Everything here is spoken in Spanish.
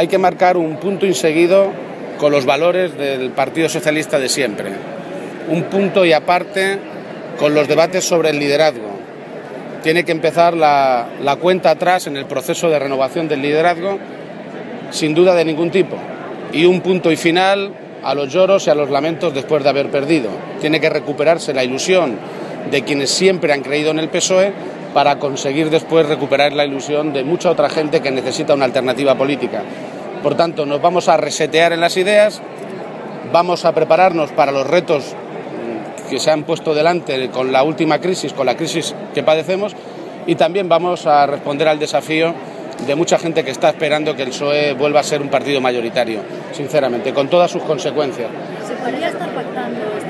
hay que marcar un punto y seguido con los valores del Partido Socialista de siempre. Un punto y aparte con los debates sobre el liderazgo. Tiene que empezar la cuenta atrás en el proceso de renovación del liderazgo, sin duda de ningún tipo. Y un punto y final a los lloros y a los lamentos después de haber perdido. Tiene que recuperarse la ilusión de quienes siempre han creído en el PSOE para conseguir después recuperar la ilusión de mucha otra gente que necesita una alternativa política. Por tanto, nos vamos a resetear en las ideas, vamos a prepararnos para los retos que se han puesto delante con la última crisis, con la crisis que padecemos, y también vamos a responder al desafío de mucha gente que está esperando que el PSOE vuelva a ser un partido mayoritario, sinceramente, con todas sus consecuencias. ¿Se podría estar pactando